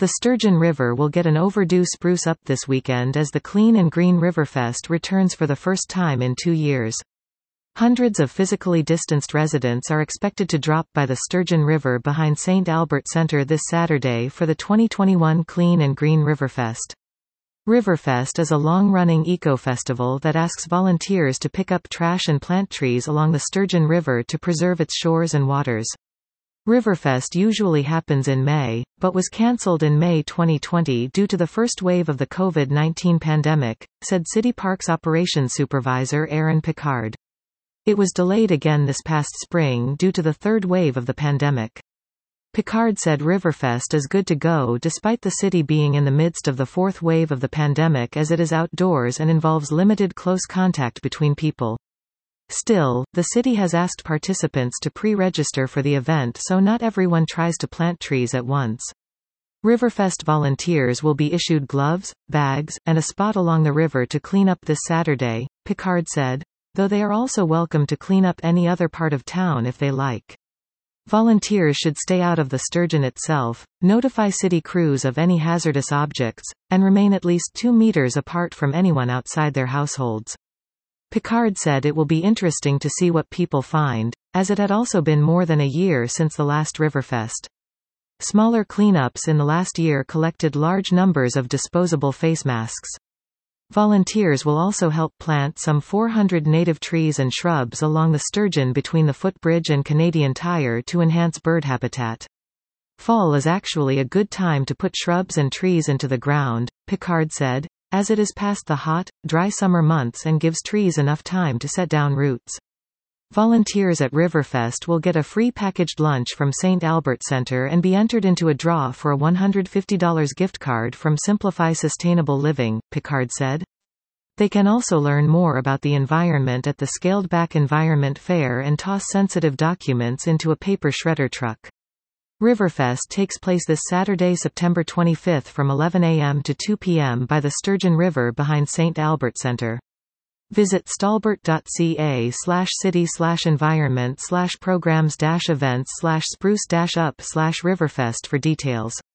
The Sturgeon River will get an overdue spruce up this weekend as the Clean and Green Riverfest returns for the first time in 2 years. Hundreds of physically distanced residents are expected to drop by the Sturgeon River behind St. Albert Centre this Saturday for the 2021 Clean and Green Riverfest. Riverfest is a long-running eco-festival that asks volunteers to pick up trash and plant trees along the Sturgeon River to preserve its shores and waters. Riverfest usually happens in May, but was cancelled in May 2020 due to the first wave of the COVID-19 pandemic, said City Parks Operations Supervisor Aaron Picard. It was delayed again this past spring due to the third wave of the pandemic. Picard said Riverfest is good to go despite the city being in the midst of the fourth wave of the pandemic, as it is outdoors and involves limited close contact between people. Still, the city has asked participants to pre-register for the event so not everyone tries to plant trees at once. Riverfest volunteers will be issued gloves, bags, and a spot along the river to clean up this Saturday, Picard said, though they are also welcome to clean up any other part of town if they like. Volunteers should stay out of the Sturgeon itself, notify city crews of any hazardous objects, and remain at least 2 meters apart from anyone outside their households. Picard said it will be interesting to see what people find, as it had also been more than a year since the last Riverfest. Smaller cleanups in the last year collected large numbers of disposable face masks. Volunteers will also help plant some 400 native trees and shrubs along the Sturgeon between the footbridge and Canadian Tire to enhance bird habitat. Fall is actually a good time to put shrubs and trees into the ground, Picard said, as it is past the hot, dry summer months and gives trees enough time to set down roots. Volunteers at Riverfest will get a free packaged lunch from St. Albert Centre and be entered into a draw for a $150 gift card from Simplify Sustainable Living, Picard said. They can also learn more about the environment at the scaled-back environment fair and toss sensitive documents into a paper shredder truck. Riverfest takes place this Saturday, September 25 from 11 a.m. to 2 p.m. by the Sturgeon River behind St. Albert Centre. Visit stalbert.ca/city/environment/programs-events/spruce-up/riverfest for details.